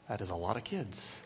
That is a lot of kids.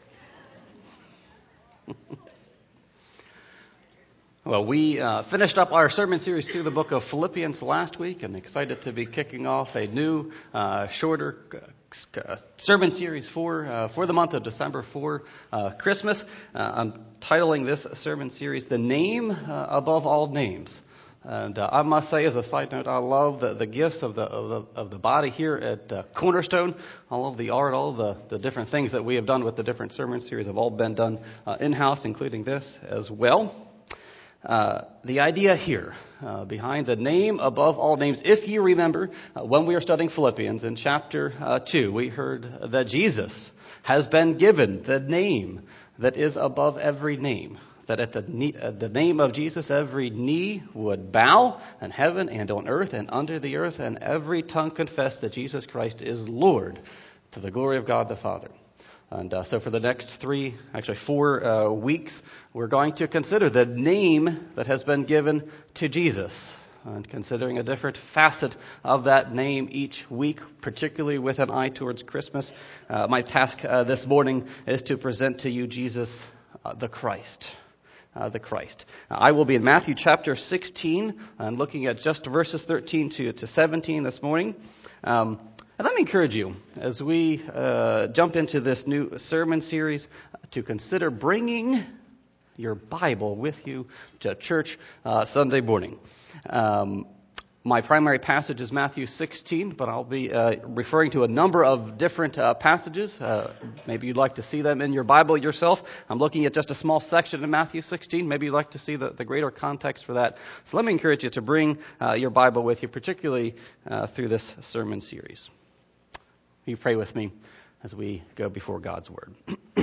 Well, we finished up our sermon series through the book of Philippians last week, and excited to be kicking off a new, shorter sermon series for the month of December for Christmas. I'm titling this sermon series, "The Name Above All Names." And I must say, as a side note, I love the gifts of the body here at Cornerstone. All of the art, all the different things that we have done with the different sermon series have all been done in-house, including this as well. The idea here behind the name above all names, if you remember, when we were studying Philippians in chapter 2, we heard that Jesus has been given the name that is above every name. That at the name of Jesus, every knee would bow in heaven and on earth and under the earth, and every tongue confess that Jesus Christ is Lord, to the glory of God the Father. And so for the next 4 weeks, we're going to consider the name that has been given to Jesus, and considering a different facet of that name each week, particularly with an eye towards Christmas. My task this morning is to present to you Jesus the Christ. The Christ. I will be in Matthew chapter 16 and looking at just verses 13 to 17 this morning. And let me encourage you, as we jump into this new sermon series, to consider bringing your Bible with you to church Sunday morning. My primary passage is Matthew 16, but I'll be referring to a number of different passages. Maybe you'd like to see them in your Bible yourself. I'm looking at just a small section of Matthew 16. Maybe you'd like to see the greater context for that. So let me encourage you to bring your Bible with you, particularly through this sermon series. Will you pray with me as we go before God's Word?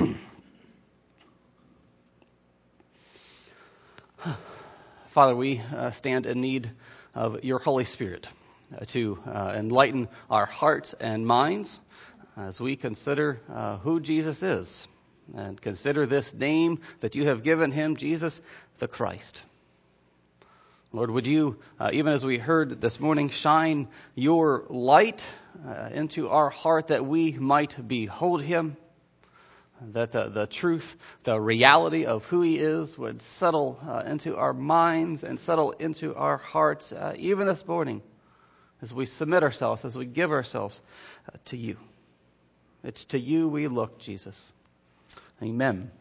Father, we stand in need of your Holy Spirit to enlighten our hearts and minds as we consider who Jesus is, and consider this name that you have given him, Jesus the Christ. Lord, would you, even as we heard this morning, shine your light into our heart that we might behold him, that the truth, the reality of who he is would settle into our minds and settle into our hearts, even this morning, as we submit ourselves, as we give ourselves to you. It's to you we look, Jesus. Amen.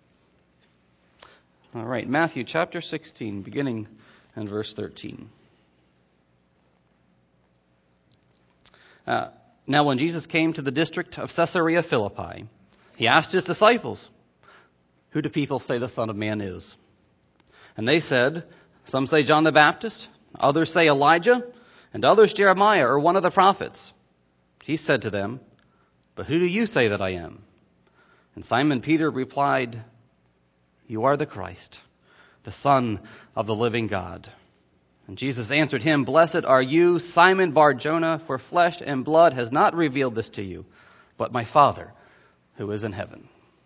All right, Matthew chapter 16, beginning in verse 13. Now when Jesus came to the district of Caesarea Philippi, he asked his disciples, "Who do people say the Son of Man is?" And they said, "Some say John the Baptist, others say Elijah, and others Jeremiah or one of the prophets." He said to them, "But who do you say that I am?" And Simon Peter replied, "You are the Christ, the Son of the living God." And Jesus answered him, "Blessed are you, Simon Bar-Jonah, for flesh and blood has not revealed this to you, but my Father who is in heaven."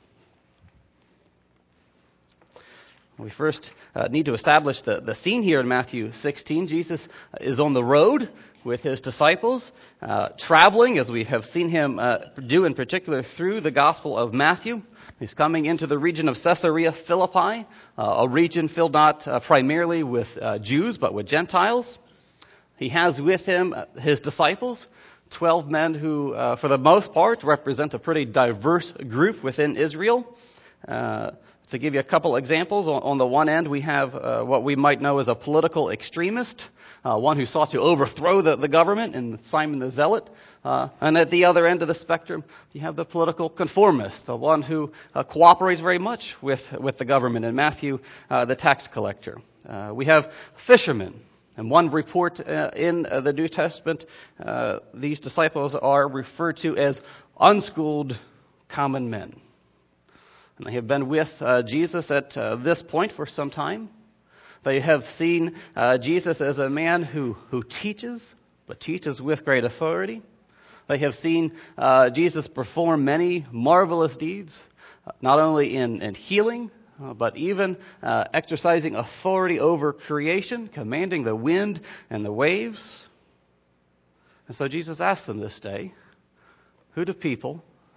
We first need to establish the scene here in Matthew 16. Jesus is on the road with his disciples, traveling, as we have seen him do in particular through the Gospel of Matthew. He's coming into the region of Caesarea Philippi, a region filled not primarily with Jews, but with Gentiles. He has with him his disciples, 12 men who, for the most part, represent a pretty diverse group within Israel. To give you a couple examples, on the one end we have what we might know as a political extremist, one who sought to overthrow the government, and Simon the Zealot. And at the other end of the spectrum, you have the political conformist, the one who cooperates very much with the government, and Matthew, the tax collector. We have fishermen. And one report in the New Testament, these disciples are referred to as unschooled common men. And they have been with Jesus at this point for some time. They have seen Jesus as a man who teaches, but teaches with great authority. They have seen Jesus perform many marvelous deeds, not only in healing, but even exercising authority over creation, commanding the wind and the waves. And so Jesus asked them this day, "Who do people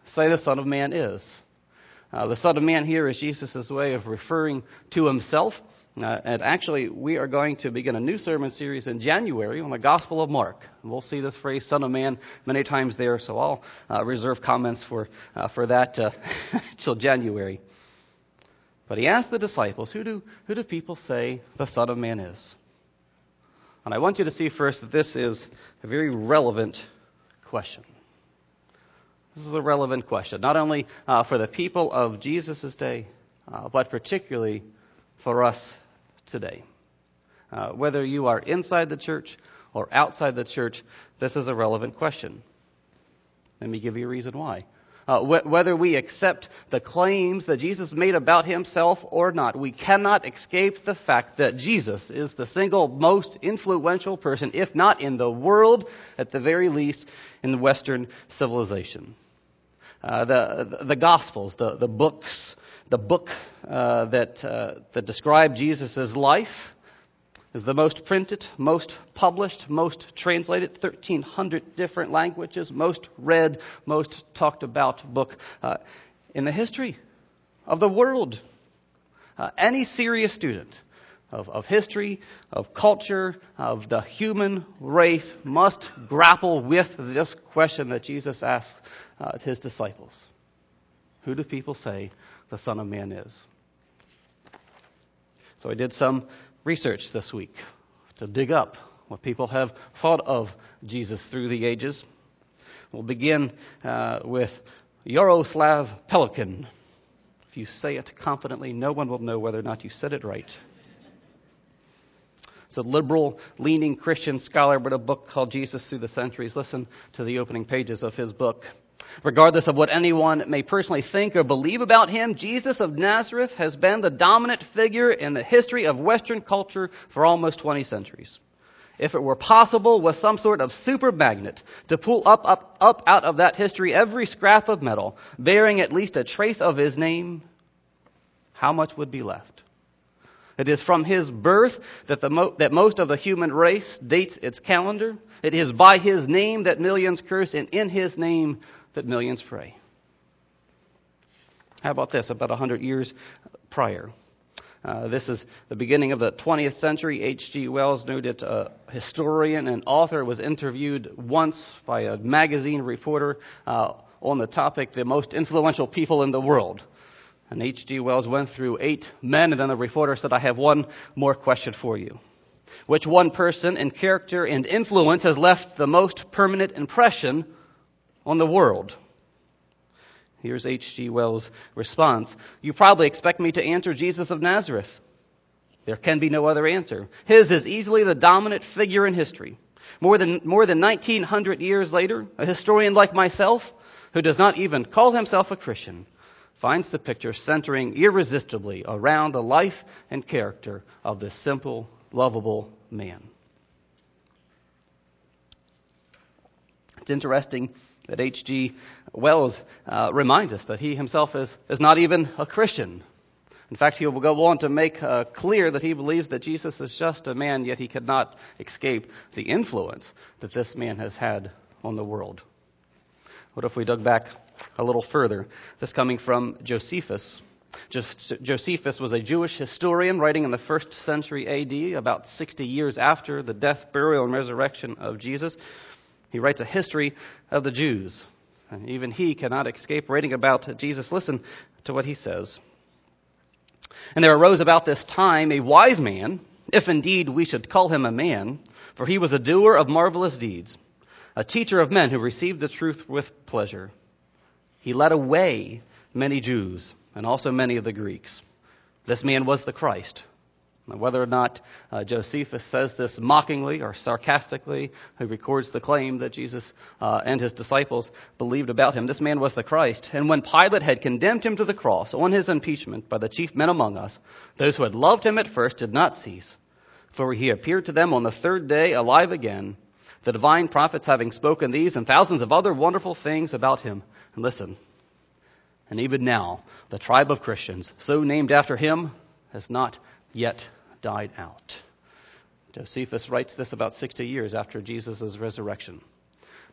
say the Son of Man is? The Son of Man here is Jesus' way of referring to himself. And actually, we are going to begin a new sermon series in January on the Gospel of Mark. And we'll see this phrase, Son of Man, many times there, so I'll reserve comments for that till January. But he asked the disciples, who do people say the Son of Man is? And I want you to see first that this is a very relevant question. This is a relevant question, not only for the people of Jesus' day, but particularly for us today. Whether you are inside the church or outside the church, this is a relevant question. Let me give you a reason why. Whether we accept the claims that Jesus made about himself or not, we cannot escape the fact that Jesus is the single most influential person, if not in the world, at the very least in Western civilization. The Gospels, the books, the book that describe Jesus' life is the most printed, most published, most translated, 1,300 different languages, most read, most talked about book in the history of the world. Any serious student of history, of culture, of the human race must grapple with this question that Jesus asked his disciples. Who do people say the Son of Man is? So I did some research this week to dig up what people have thought of Jesus through the ages. We'll begin with Yaroslav Pelikan. If you say it confidently, no one will know whether or not you said it right. It's a liberal-leaning Christian scholar, wrote a book called Jesus Through the Centuries. Listen to the opening pages of his book. Regardless of what anyone may personally think or believe about him, Jesus of Nazareth has been the dominant figure in the history of Western culture for almost 20 centuries. If it were possible with some sort of super magnet to pull up out of that history every scrap of metal bearing at least a trace of his name, how much would be left? It is from his birth that most of the human race dates its calendar. It is by his name that millions curse, and in his name that millions pray. How about this? About 100 years prior. This is the beginning of the 20th century. H.G. Wells, noted historian and author, was interviewed once by a magazine reporter on the topic, the most influential people in the world. And H.G. Wells went through 8 men, and then the reporter said, I have one more question for you. Which one person in character and influence has left the most permanent impression on the world? Here's H.G. Wells' response. You probably expect me to answer Jesus of Nazareth. There can be no other answer. His is easily the dominant figure in history. More than 1,900 years later, a historian like myself, who does not even call himself a Christian, finds the picture centering irresistibly around the life and character of this simple, lovable man. It's interesting that H.G. Wells reminds us that he himself is not even a Christian. In fact, he will go on to make clear that he believes that Jesus is just a man, yet he could not escape the influence that this man has had on the world. What if we dug back a little further? This coming from Josephus. Josephus was a Jewish historian writing in the 1st century A.D., about 60 years after the death, burial, and resurrection of Jesus. He writes a history of the Jews. And even he cannot escape writing about Jesus. Listen to what he says. And there arose about this time a wise man, if indeed we should call him a man, for he was a doer of marvelous deeds, a teacher of men who received the truth with pleasure. He led away many Jews and also many of the Greeks. This man was the Christ. Now, whether or not Josephus says this mockingly or sarcastically, he records the claim that Jesus and his disciples believed about him. This man was the Christ. And when Pilate had condemned him to the cross on his impeachment by the chief men among us, those who had loved him at first did not cease. For he appeared to them on the 3rd day alive again, the divine prophets having spoken these and thousands of other wonderful things about him. And listen, and even now, the tribe of Christians, so named after him, has not yet died out. Josephus writes this about 60 years after Jesus' resurrection.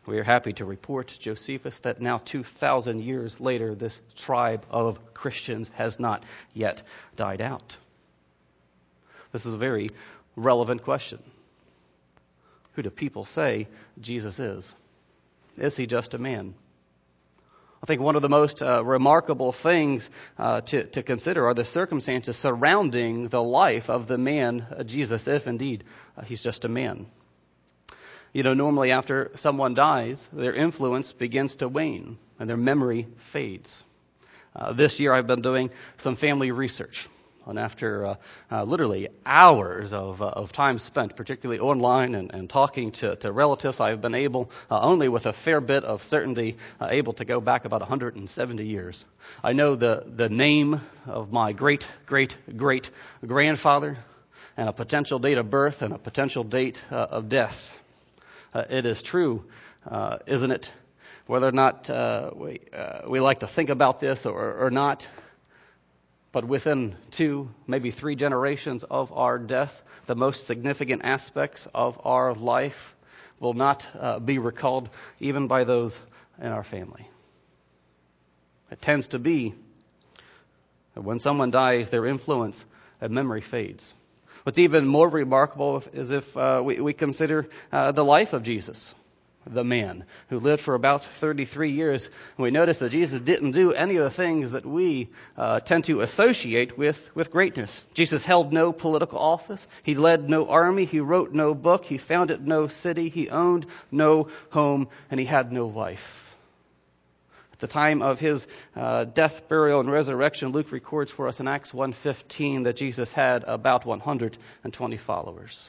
We are happy to report, Josephus, that now 2,000 years later, this tribe of Christians has not yet died out. This is a very relevant question. Who do people say Jesus is? Is he just a man? I think one of the most remarkable things to consider are the circumstances surrounding the life of the man Jesus, if indeed he's just a man. You know, normally after someone dies, their influence begins to wane and their memory fades. This year I've been doing some family research. And after literally hours of time spent, particularly online and talking to relatives, I've been able, only with a fair bit of certainty, able to go back about 170 years. I know the name of my great-great-great-grandfather and a potential date of birth and a potential date of death. It is true, isn't it? Whether or not we like to think about this or not, but within 2, maybe 3 generations of our death, the most significant aspects of our life will not be recalled even by those in our family. It tends to be that when someone dies, their influence and memory fades. What's even more remarkable is if we consider the life of Jesus, the man who lived for about 33 years. We notice that Jesus didn't do any of the things that we tend to associate with greatness. Jesus held no political office. He led no army. He wrote no book. He founded no city. He owned no home, and he had no wife. At the time of his death, burial, and resurrection, Luke records for us in Acts 1:15 that Jesus had about 120 followers.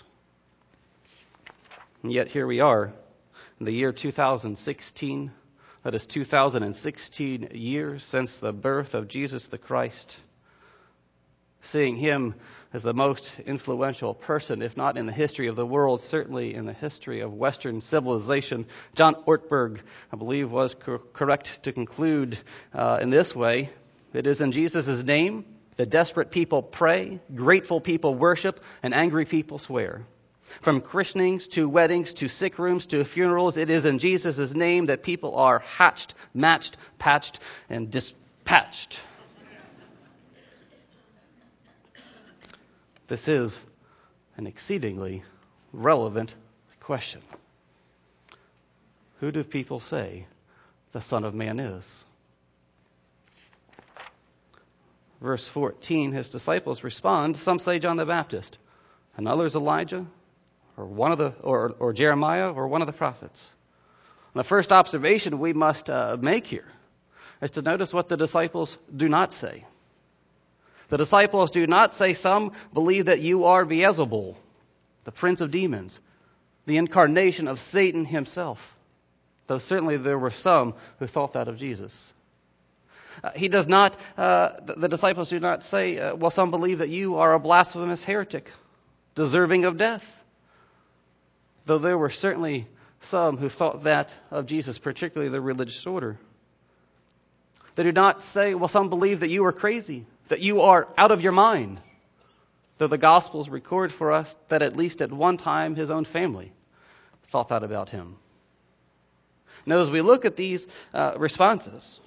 And yet here we are in the year 2016. That is 2016 years since the birth of Jesus the Christ. Seeing him as the most influential person, if not in the history of the world, certainly in the history of Western civilization. John Ortberg, I believe, was correct to conclude in this way: it is in Jesus' name that desperate people pray, grateful people worship, and angry people swear. From christenings to weddings to sick rooms to funerals, it is in Jesus' name that people are hatched, matched, patched, and dispatched. This is an exceedingly relevant question. Who do people say the Son of Man is? Verse 14, his disciples respond. Some say John the Baptist, and others Elijah, or Jeremiah, or one of the prophets. And the first observation we must make here is to notice what the disciples do not say. The disciples do not say, some believe that you are Beelzebul, the prince of demons, the incarnation of Satan himself. Though certainly there were some who thought that of Jesus. The disciples do not say, well, some believe that you are a blasphemous heretic, deserving of death. Though there were certainly some who thought that of Jesus, particularly the religious order. They do not say, well, some believe that you are crazy, that you are out of your mind. Though the Gospels record for us that at least at one time his own family thought that about him. Now, as we look at these responses,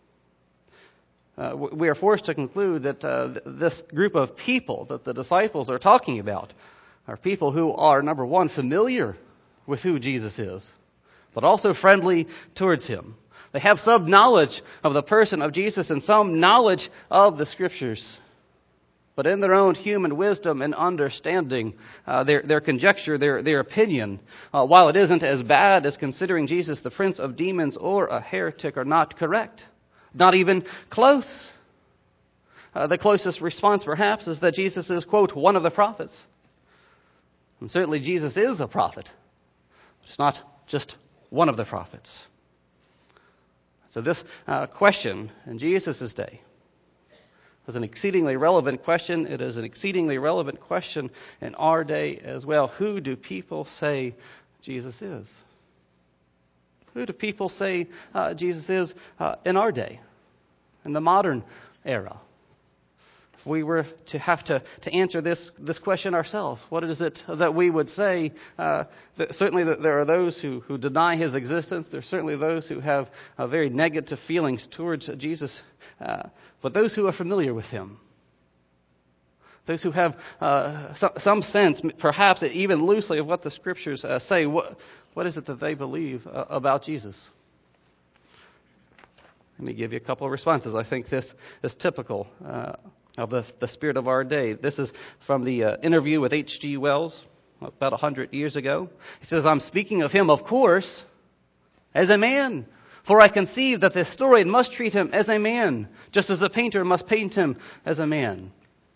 we are forced to conclude that this group of people that the disciples are talking about are people who are, number one, familiar with who Jesus is, but also friendly towards him. They have some knowledge of the person of Jesus and some knowledge of the Scriptures. But in their own human wisdom and understanding, their conjecture, their opinion, while it isn't as bad as considering Jesus the prince of demons or a heretic, are not correct. Not even close. The closest response, perhaps, is that Jesus is, quote, one of the prophets. And certainly Jesus is a prophet. It's not just one of the prophets. So this question in Jesus' day was an exceedingly relevant question. It is an exceedingly relevant question in our day as well. Who do people say Jesus is? Who do people say Jesus is in our day, in the modern era? if we were to have to answer this question ourselves, what is it that we would say? Certainly there are those who deny his existence. There are certainly those who have very negative feelings towards Jesus. But those who are familiar with him, those who have some sense, perhaps even loosely, of what the Scriptures say, what is it that they believe about Jesus? Let me give you a couple of responses. I think this is typical of the spirit of our day. This is from the interview with H.G. Wells about 100 years ago. He says, "I'm speaking of him, of course, as a man. For I conceive that the historian must treat him as a man, just as a painter must paint him as a man."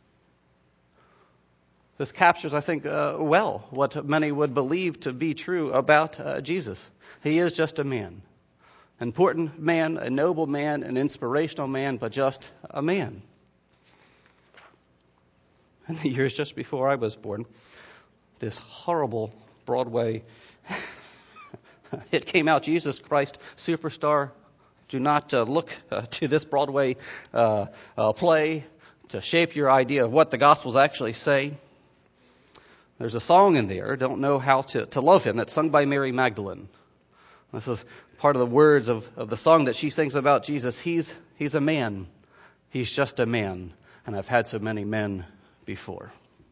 This captures, I think, well what many would believe to be true about Jesus. He is just a man. An important man, a noble man, an inspirational man, but just a man. In the years just before I was born, this horrible Broadway hit came out, Jesus Christ Superstar. Do not look to this Broadway play to shape your idea of what the Gospels actually say. There's a song in there, "Don't Know How to Love Him," that's sung by Mary Magdalene. This is part of the words of the song that she sings about Jesus. He's a man. He's just a man. And I've had so many men before.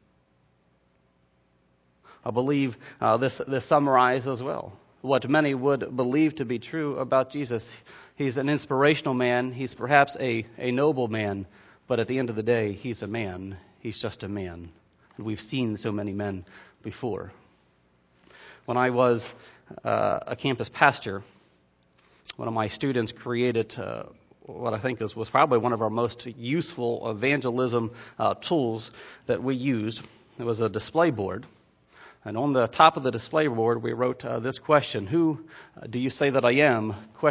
I believe this summarizes well what many would believe to be true about Jesus. He's an inspirational man. He's perhaps a noble man. But at the end of the day, he's a man. He's just a man. And we've seen so many men before. When I was a campus pastor, one of my students created what I think was probably one of our most useful evangelism tools that we used. It was a display board. And on the top of the display board, we wrote this question: "Who do you say that I am? ?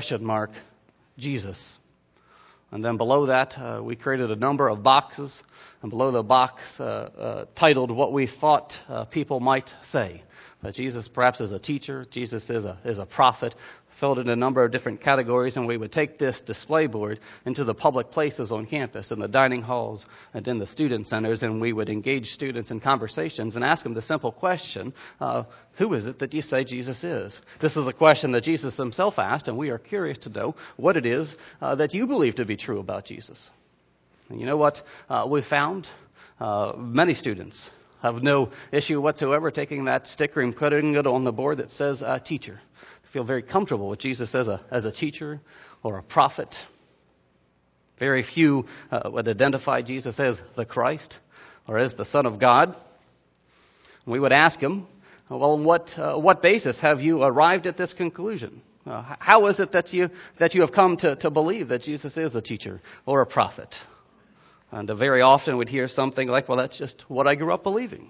Jesus." And then below that, we created a number of boxes. And below the box titled what we thought people might say. That Jesus perhaps is a teacher, Jesus is a prophet, filled in a number of different categories, and we would take this display board into the public places on campus, in the dining halls and in the student centers, and we would engage students in conversations and ask them the simple question, who is it that you say Jesus is? This is a question that Jesus himself asked, and we are curious to know what it is that you believe to be true about Jesus. And you know what we found? Many students have no issue whatsoever taking that sticker and putting it on the board that says teacher. They feel very comfortable with Jesus as a teacher or a prophet. Very few would identify Jesus as the Christ or as the Son of God. We would ask him, well, on what basis have you arrived at this conclusion? How is it that you have come to believe that Jesus is a teacher or a prophet? And very often we'd hear something like, well, that's just what I grew up believing.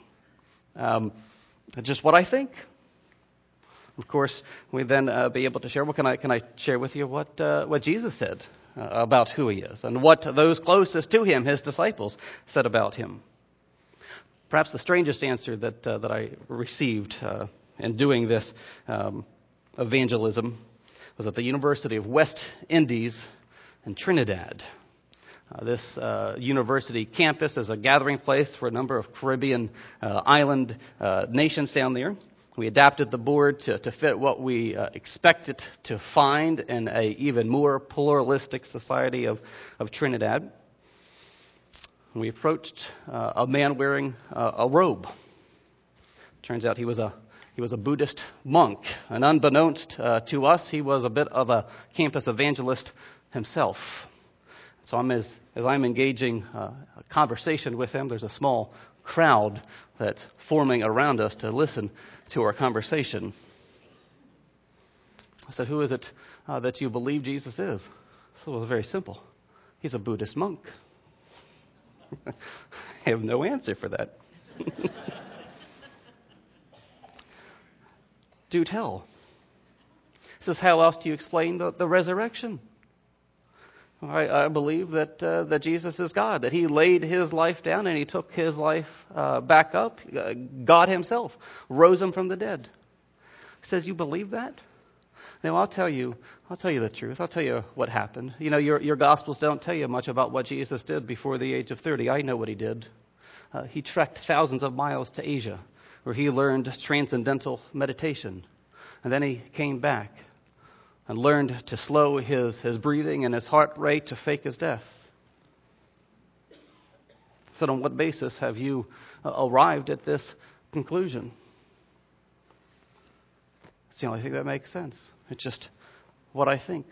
Just what I think. Of course, we'd then be able to share, well, can I share with you what Jesus said about who he is and what those closest to him, his disciples, said about him. Perhaps the strangest answer that I received in doing this evangelism was at the University of West Indies in Trinidad. This university campus is a gathering place for a number of Caribbean island nations down there. We adapted the board to fit what we expected to find in a even more pluralistic society of Trinidad. We approached a man wearing a robe. Turns out he was a Buddhist monk, and unbeknownst to us, he was a bit of a campus evangelist himself. So as I'm engaging a conversation with him, there's a small crowd that's forming around us to listen to our conversation. I said, who is it that you believe Jesus is? So it was very simple. He's a Buddhist monk. I have no answer for that. Do tell. He says, how else do you explain the resurrection? I believe that Jesus is God, that he laid his life down and he took his life back up. God himself rose him from the dead. He says, you believe that? Now, I'll tell you the truth. I'll tell you what happened. You know, your Gospels don't tell you much about what Jesus did before the age of 30. I know what he did. He trekked thousands of miles to Asia, where he learned transcendental meditation. And then he came back and learned to slow his breathing and his heart rate to fake his death. So on what basis have you arrived at this conclusion? It's the only thing that makes sense. It's just what I think.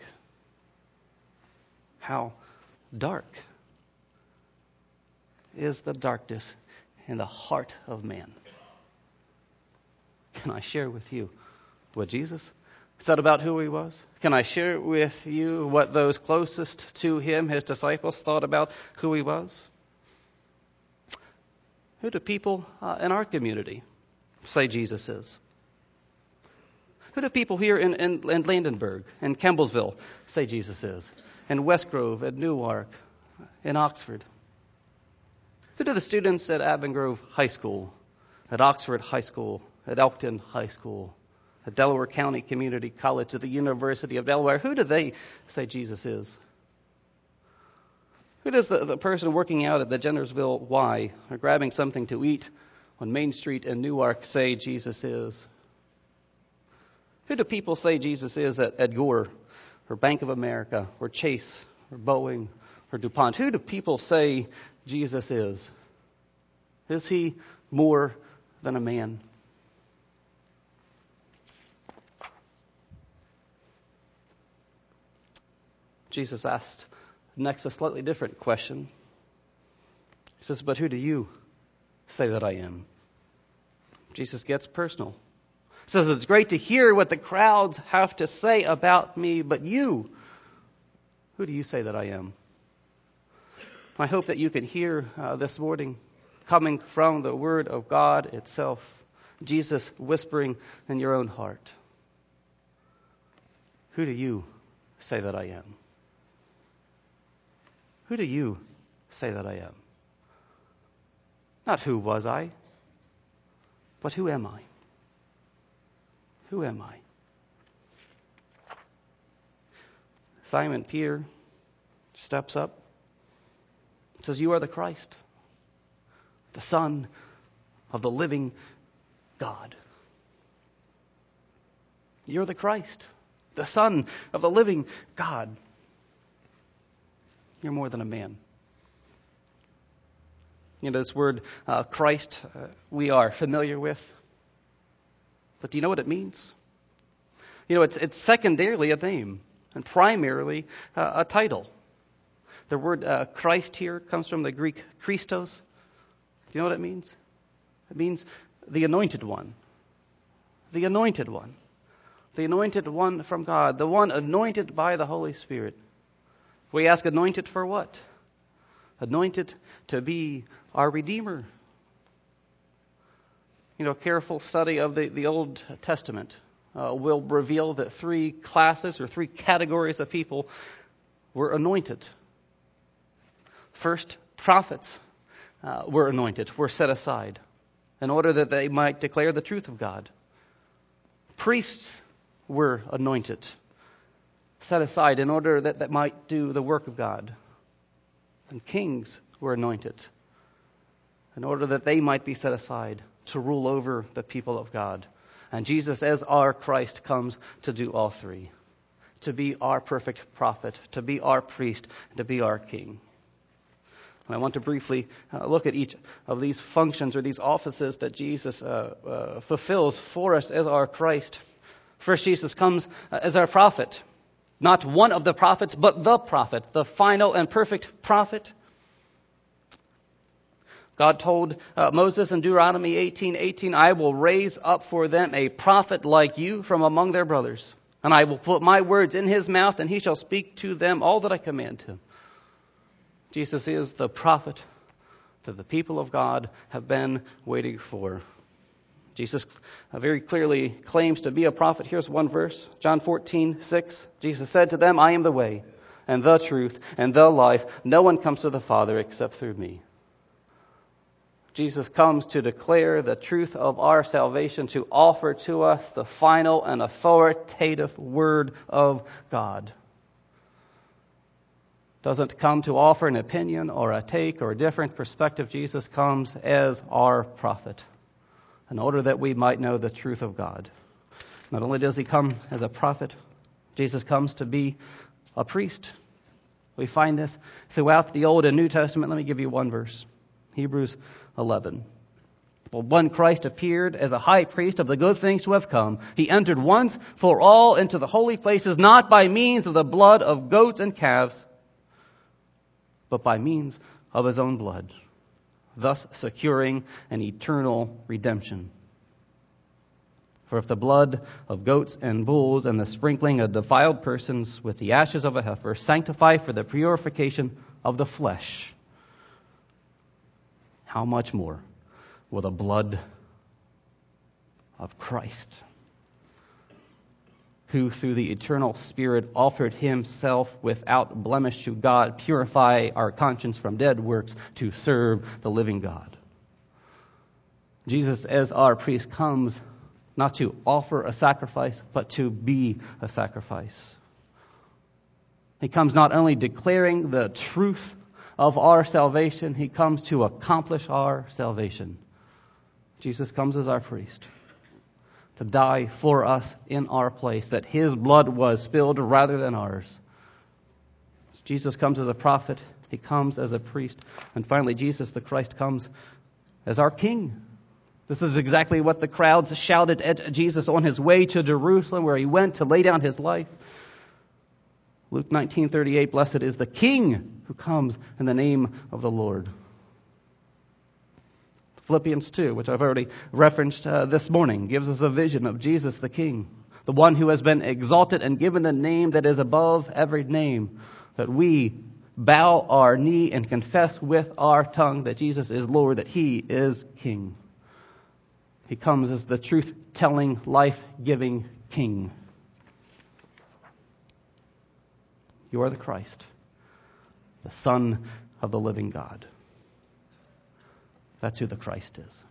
How dark is the darkness in the heart of man? Can I share with you what Jesus said about who he was? Can I share with you what those closest to him, his disciples, thought about who he was? Who do people in our community say Jesus is? Who do people here in Landenberg, in Campbellsville, say Jesus is? In West Grove, at Newark, in Oxford? Who do the students at Avongrove High School, at Oxford High School, at Elkton High School, at Delaware County Community College, at the University of Delaware, who do they say Jesus is? Who does the person working out at the Jennersville Y or grabbing something to eat on Main Street in Newark say Jesus is? Who do people say Jesus is at Gore or Bank of America or Chase or Boeing or DuPont? Who do people say Jesus is? Is he more than a man? Jesus asked next a slightly different question. He says, but who do you say that I am? Jesus gets personal. He says, it's great to hear what the crowds have to say about me, but you, who do you say that I am? I hope that you can hear this morning, coming from the Word of God itself, Jesus whispering in your own heart. Who do you say that I am? Who do you say that I am? Not who was I, but who am I? Who am I? Simon Peter steps up, says, you are the Christ, the Son of the living God. You're the Christ, the Son of the living God. You're more than a man. You know, this word Christ we are familiar with. But do you know what it means? You know, it's secondarily a name and primarily a title. The word Christ here comes from the Greek Christos. Do you know what it means? It means the anointed one. The anointed one. The anointed one from God. The one anointed by the Holy Spirit. We ask, anointed for what? Anointed to be our Redeemer. You know, careful study of the Old Testament will reveal that three classes or three categories of people were anointed. First, prophets were anointed, were set aside in order that they might declare the truth of God. Priests were anointed, set aside in order that they might do the work of God. And kings were anointed in order that they might be set aside to rule over the people of God. And Jesus, as our Christ, comes to do all three. To be our perfect prophet, to be our priest, and to be our king. And I want to briefly look at each of these functions or these offices that Jesus fulfills for us as our Christ. First, Jesus comes as our prophet. Not one of the prophets, but the prophet, the final and perfect prophet. God told Moses in Deuteronomy 18:18, I will raise up for them a prophet like you from among their brothers, and I will put my words in his mouth, and he shall speak to them all that I command him. Jesus is the prophet that the people of God have been waiting for. Jesus very clearly claims to be a prophet. Here's one verse, John 14:6. Jesus said to them, I am the way and the truth and the life. No one comes to the Father except through me. Jesus comes to declare the truth of our salvation, to offer to us the final and authoritative Word of God. Doesn't come to offer an opinion or a take or a different perspective. Jesus comes as our prophet in order that we might know the truth of God. Not only does he come as a prophet, Jesus comes to be a priest. We find this throughout the Old and New Testament. Let me give you one verse. Hebrews 11. Well, when Christ appeared as a high priest of the good things to have come, he entered once for all into the holy places, not by means of the blood of goats and calves, but by means of his own blood, thus securing an eternal redemption. For if the blood of goats and bulls and the sprinkling of defiled persons with the ashes of a heifer sanctify for the purification of the flesh, how much more will the blood of Christ, who through the eternal Spirit offered himself without blemish to God, purify our conscience from dead works to serve the living God. Jesus, as our priest, comes not to offer a sacrifice, but to be a sacrifice. He comes not only declaring the truth of our salvation, he comes to accomplish our salvation. Jesus comes as our priest to die for us in our place, that his blood was spilled rather than ours. Jesus comes as a prophet, he comes as a priest, and finally Jesus the Christ comes as our king. This is exactly what the crowds shouted at Jesus on his way to Jerusalem, where he went to lay down his life. Luke 19:38, blessed is the King who comes in the name of the Lord. Philippians 2, which I've already referenced this morning, gives us a vision of Jesus the King, the one who has been exalted and given the name that is above every name, that we bow our knee and confess with our tongue that Jesus is Lord, that he is King. He comes as the truth-telling, life-giving King. You are the Christ, the Son of the living God. That's who the Christ is.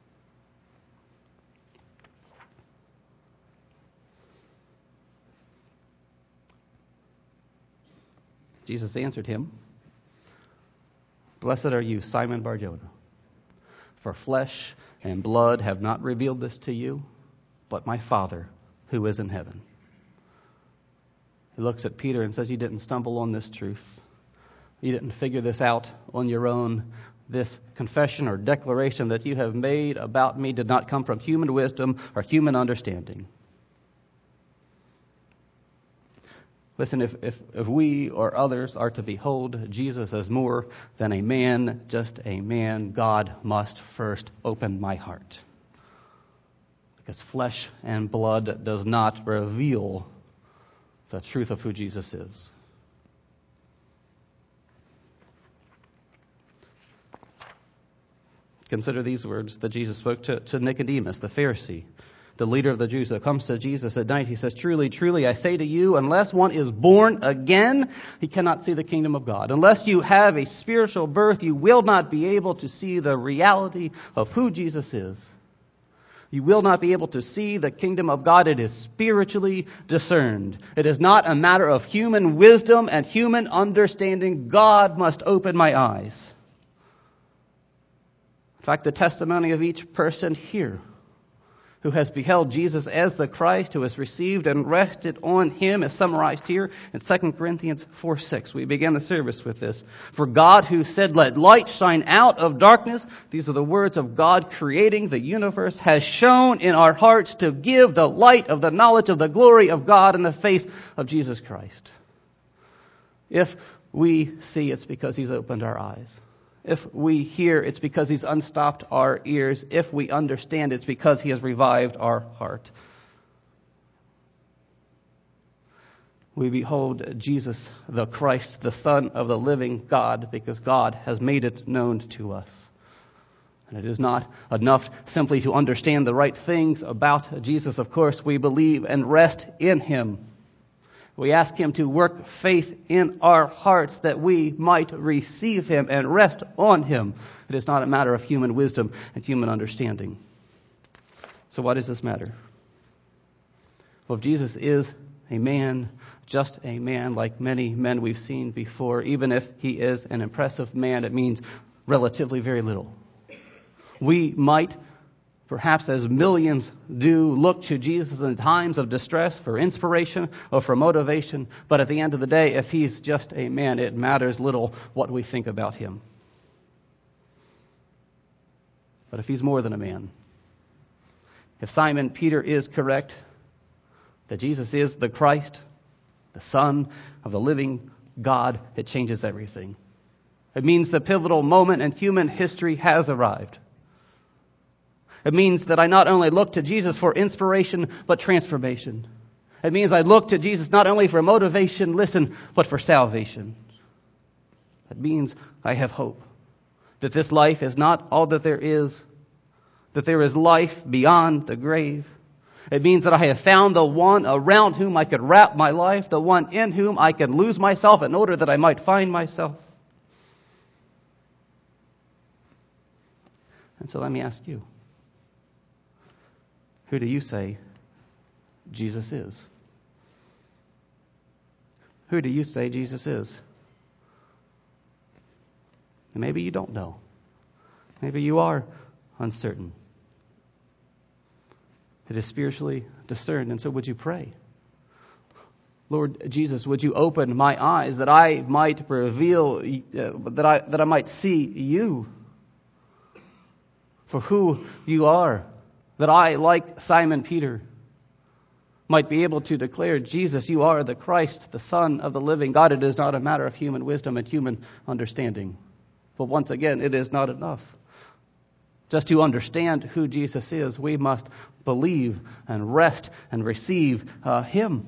Jesus answered him, blessed are you, Simon Bar-Jonah, for flesh and blood have not revealed this to you, but my Father who is in heaven. He looks at Peter and says, you didn't stumble on this truth. You didn't figure this out on your own. This confession or declaration that you have made about me did not come from human wisdom or human understanding. Listen, if we or others are to behold Jesus as more than a man, just a man, God must first open my heart. Because flesh and blood does not reveal the truth of who Jesus is. Consider these words that Jesus spoke to Nicodemus, the Pharisee, the leader of the Jews, who comes to Jesus at night. He says, truly, truly, I say to you, unless one is born again, he cannot see the kingdom of God. Unless you have a spiritual birth, you will not be able to see the reality of who Jesus is. You will not be able to see the kingdom of God. It is spiritually discerned. It is not a matter of human wisdom and human understanding. God must open my eyes. In fact, the testimony of each person here who has beheld Jesus as the Christ, who has received and rested on him, is summarized here in 2 Corinthians 4:6. We began the service with this. For God, who said, let light shine out of darkness, these are the words of God creating the universe, has shone in our hearts to give the light of the knowledge of the glory of God in the face of Jesus Christ. If we see, it's because he's opened our eyes. If we hear, it's because he's unstopped our ears. If we understand, it's because he has revived our heart. We behold Jesus, the Christ, the Son of the living God, because God has made it known to us. And it is not enough simply to understand the right things about Jesus. Of course, we believe and rest in him. We ask Him to work faith in our hearts that we might receive Him and rest on Him. It is not a matter of human wisdom and human understanding. So why does this matter? Well, if Jesus is a man, just a man like many men we've seen before, even if He is an impressive man, it means relatively very little. We might, perhaps as millions do, look to Jesus in times of distress for inspiration or for motivation. But at the end of the day, if He's just a man, it matters little what we think about Him. But if He's more than a man, if Simon Peter is correct, that Jesus is the Christ, the Son of the living God, it changes everything. It means the pivotal moment in human history has arrived. It means that I not only look to Jesus for inspiration, but transformation. It means I look to Jesus not only for motivation, listen, but for salvation. It means I have hope. That this life is not all that there is. That there is life beyond the grave. It means that I have found the one around whom I could wrap my life. The one in whom I can lose myself in order that I might find myself. And so let me ask you. Who do you say Jesus is? Who do you say Jesus is? And maybe you don't know. Maybe you are uncertain. It is spiritually discerned, and so would you pray? Lord Jesus, would you open my eyes that I might reveal, that I might see you for who you are? That I, like Simon Peter, might be able to declare, Jesus, you are the Christ, the Son of the living God. It is not a matter of human wisdom and human understanding. But once again, it is not enough. Just to understand who Jesus is, we must believe and rest and receive Him.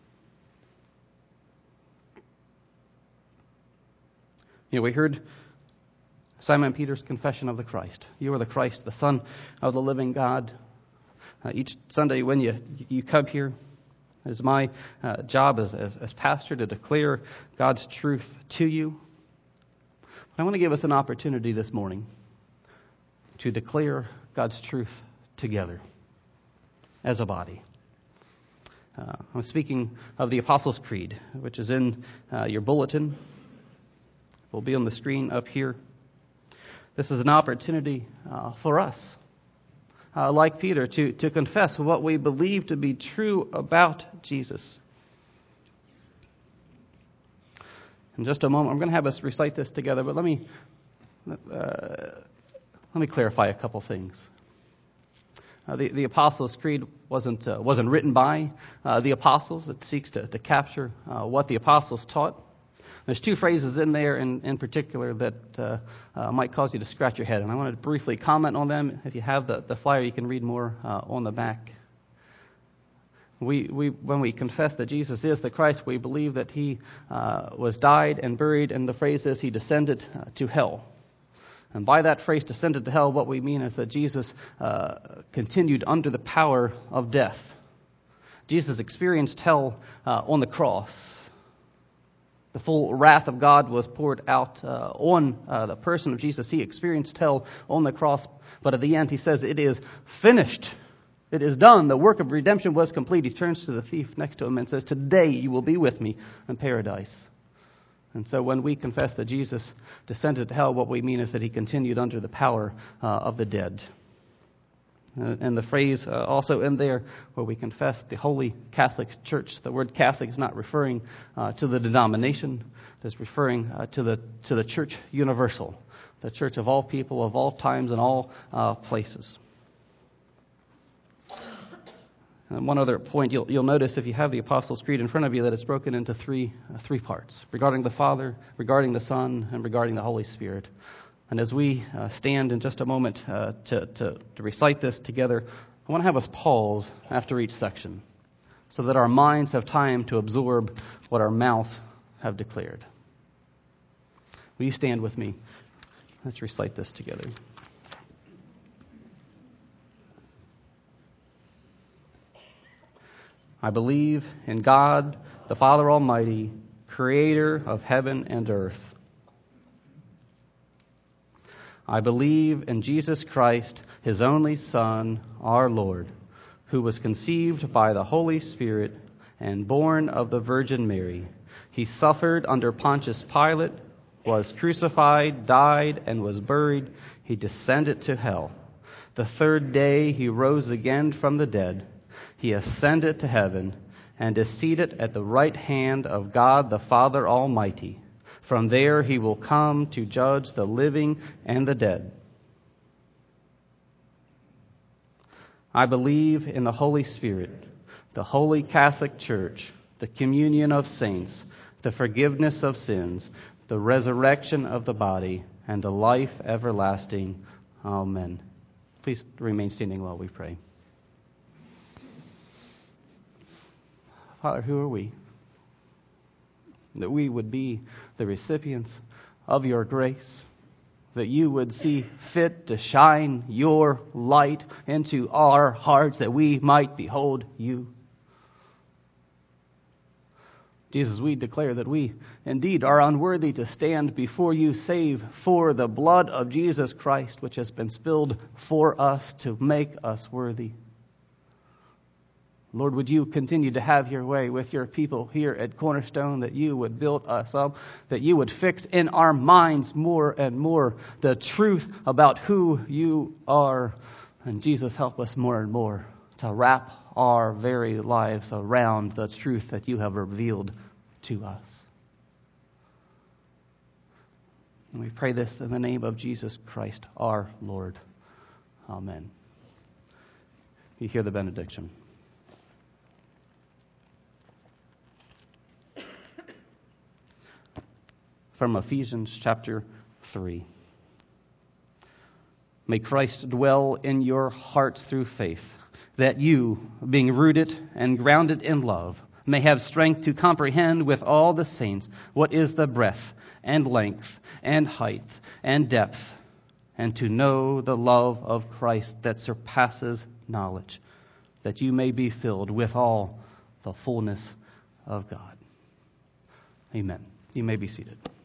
We heard Simon Peter's confession of the Christ. You are the Christ, the Son of the living God. Each Sunday when you come here, it is my job as pastor to declare God's truth to you. But I want to give us an opportunity this morning to declare God's truth together as a body. I'm speaking of the Apostles' Creed, which is in your bulletin. It will be on the screen up here. This is an opportunity for us, like Peter, to confess what we believe to be true about Jesus. In just a moment, I'm going to have us recite this together, but let me clarify a couple things. The Apostles' Creed wasn't written by the apostles. It seeks to capture what the apostles taught. There's two phrases in there in particular that might cause you to scratch your head, and I want to briefly comment on them. If you have the flyer, you can read more on the back. When we confess that Jesus is the Christ, we believe that He was died and buried, and the phrase is He descended to hell. And by that phrase, descended to hell, what we mean is that Jesus continued under the power of death. Jesus experienced hell on the cross. The full wrath of God was poured out on the person of Jesus. He experienced hell on the cross, but at the end He says, it is finished. It is done. The work of redemption was complete. He turns to the thief next to him and says, today you will be with me in paradise. And so when we confess that Jesus descended to hell, what we mean is that He continued under the power of the dead. And the phrase also in there where we confess the Holy Catholic Church, the word Catholic is not referring to the denomination, it's referring to the Church universal, the Church of all people, of all times, and all places. And one other point, you'll notice if you have the Apostles' Creed in front of you that it's broken into three parts, regarding the Father, regarding the Son, and regarding the Holy Spirit. And as we stand in just a moment to recite this together, I want to have us pause after each section so that our minds have time to absorb what our mouths have declared. Will you stand with me? Let's recite this together. I believe in God, the Father Almighty, creator of heaven and earth. I believe in Jesus Christ, his only Son, our Lord, who was conceived by the Holy Spirit and born of the Virgin Mary. He suffered under Pontius Pilate, was crucified, died, and was buried. He descended to hell. The third day he rose again from the dead. He ascended to heaven and is seated at the right hand of God the Father Almighty. From there he will come to judge the living and the dead. I believe in the Holy Spirit, the Holy Catholic Church, the communion of saints, the forgiveness of sins, the resurrection of the body, and the life everlasting. Amen. Please remain standing while we pray. Father, who are we? That we would be the recipients of your grace, that you would see fit to shine your light into our hearts, that we might behold you. Jesus, we declare that we indeed are unworthy to stand before you, save for the blood of Jesus Christ, which has been spilled for us to make us worthy. Lord, would you continue to have your way with your people here at Cornerstone, that you would build us up, that you would fix in our minds more and more the truth about who you are. And Jesus, help us more and more to wrap our very lives around the truth that you have revealed to us. And we pray this in the name of Jesus Christ, our Lord. Amen. You hear the benediction. From Ephesians chapter 3. May Christ dwell in your hearts through faith, that you, being rooted and grounded in love, may have strength to comprehend with all the saints what is the breadth and length and height and depth, and to know the love of Christ that surpasses knowledge, that you may be filled with all the fullness of God. Amen. You may be seated.